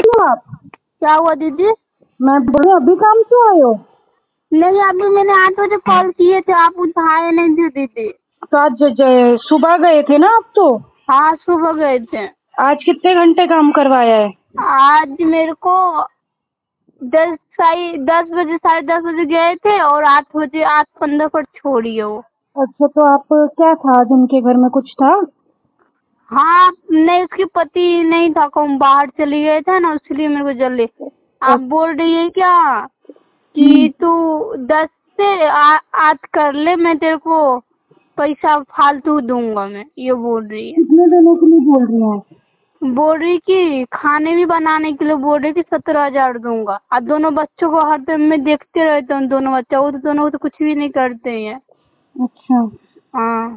हो आप? क्या हुआ दीदी? मैं बोली अभी काम से आए हो? नहीं, अभी मैंने 8 बजे कॉल किए थे, आप उठाए नहीं थे दीदी। तो आज सुबह गए थे ना आप तो? हाँ, सुबह गए थे। आज कितने घंटे काम करवाया है? आज मेरे को 10 बजे 10:30 बजे गए थे और 8 बजे 8:15 पर छोड़िए वो। अच्छा, तो आप क्या था आज उनके घर में, कुछ था? हाँ, नहीं, उसके पति नहीं था, कौन बाहर चली गए थे ना, इसलिए मेरे को जल्दी। आप बोल रही है क्या कि तू 10 से 8 कर ले, मैं तेरे को पैसा फालतू दूंगा, मैं ये बोल रही है। कितने दिनों के लिए बोल रही हैं? बोल रही कि खाने भी बनाने के लिए बोल रही कि 17,000 दूंगा। और दोनों बच्चों को हर टाइम में देखते रहते हूँ, दोनों बच्चा वो तो दोनों को तो कुछ भी नहीं करते हैं। अच्छा, हाँ,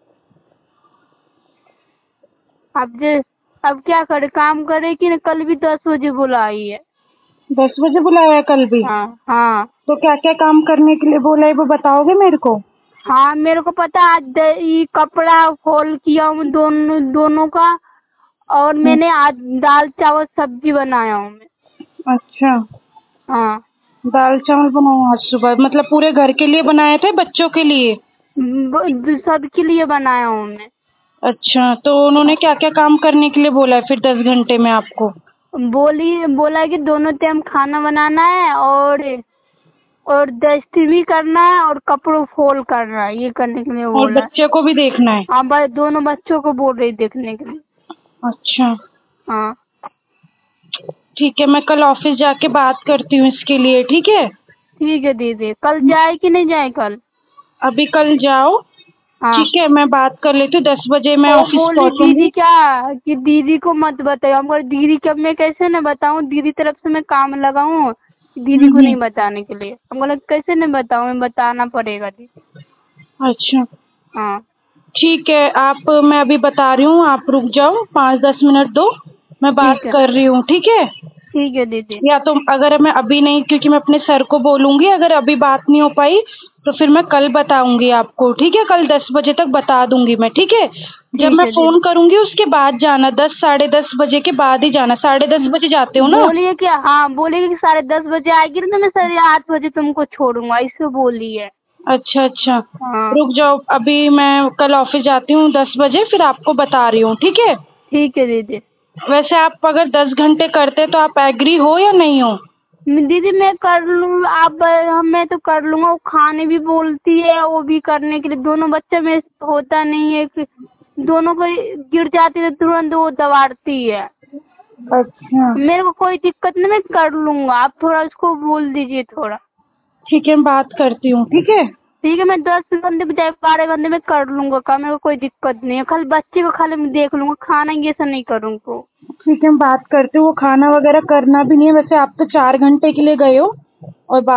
अब क्या करे, काम करे कि कल भी 10 बजे बुलाई है। 10 बजे बुलाया है कल भी? हाँ हाँ तो क्या क्या काम करने के लिए बोला है वो बताओगे मेरे को? हाँ, मेरे को पता है, आज ये कपड़ा फोल्ड किया हूँ दोनों का। और मैंने आज दाल चावल सब्जी बनाया हूँ मैं। अच्छा, हाँ, दाल चावल बनाया आज सुबह? मतलब पूरे घर के लिए बनाए थे, बच्चों के लिए? सबके लिए बनाया हूँ मैं। अच्छा, तो उन्होंने क्या क्या काम करने के लिए बोला है फिर 10 घंटे में आपको? बोला कि दोनों टाइम खाना बनाना है और दस्ती भी करना है और कपड़ों फोल्ड करना है, ये करने के लिए और बोला है। बच्चे को भी देखना है? हाँ भाई, दोनों बच्चों को बोल रही देखने के लिए। अच्छा, हाँ, ठीक है, मैं कल ऑफिस जाके बात करती हूँ इसके लिए, ठीक है? ठीक है दीदी, कल जाए कि नहीं जाए कल? अभी कल जाओ, हाँ, ठीक है, मैं बात कर लेती हूँ, 10 बजे मैं वो ऑफिस बोली दीदी पहुँचूंगी। क्या कि दीदी को मत बताओ। हम बोले दीदी कब, मैं कैसे न बताऊँ, दीदी तरफ से मैं काम लगाऊँ, दीदी को नहीं बताने के लिए। हम बोले कैसे नहीं बताऊँ, मैं बताना पड़ेगा दीदी। अच्छा, हाँ, ठीक है, मैं अभी बता रही हूँ, आप रुक जाओ, 5-10 मिनट दो, मैं बात ठीक है, कर रही हूँ, ठीक है? ठीक है दीदी। या तो अगर मैं अभी नहीं, क्योंकि मैं अपने सर को बोलूंगी, अगर अभी बात नहीं हो पाई तो फिर मैं कल बताऊंगी आपको, ठीक है? कल 10 बजे तक बता दूंगी मैं, ठीक है? जब ठीक मैं है दीदी। फोन करूंगी उसके बाद जाना, 10 साढ़े 10 बजे के बाद ही जाना। 10:30 बजे जाते हो ना? बोलिए कि हाँ, बोलिए कि 10:30 बजे आएगी ना, तो मैं 8:30 बजे तुमको छोड़ूंगा, इससे बोली है। अच्छा अच्छा, हाँ, रुक जाओ, अभी मैं कल ऑफिस जाती हूँ 10 बजे, फिर आपको बता रही हूँ, ठीक है? ठीक है दीदी। वैसे आप अगर 10 घंटे करते तो आप एग्री हो या नहीं हो? दीदी मैं कर लूँ, आप मैं तो कर लूँगा। वो खाने भी बोलती है, वो भी करने के लिए। दोनों बच्चे में होता नहीं है कि दोनों को गिर जाती है तो तुरंत वो दबाड़ती है। अच्छा, मेरे को कोई दिक्कत नहीं, मैं कर लूँगा। आप थोड़ा उसको बोल दीजिए थोड़ा। ठीक है, मैं बात करती हूँ, ठीक है? ठीक है, मैं 10 घंटे बजाय 12 घंटे में कर लूँगा काम, मेरे को कोई दिक्कत नहीं है। खाली बच्चे को खाली मैं देख लूँगा, खाना ये सब नहीं करूँगा। ठीक है, हम बात करते हो, वो खाना वगैरह करना भी नहीं है, वैसे आप तो 4 घंटे के लिए गए हो और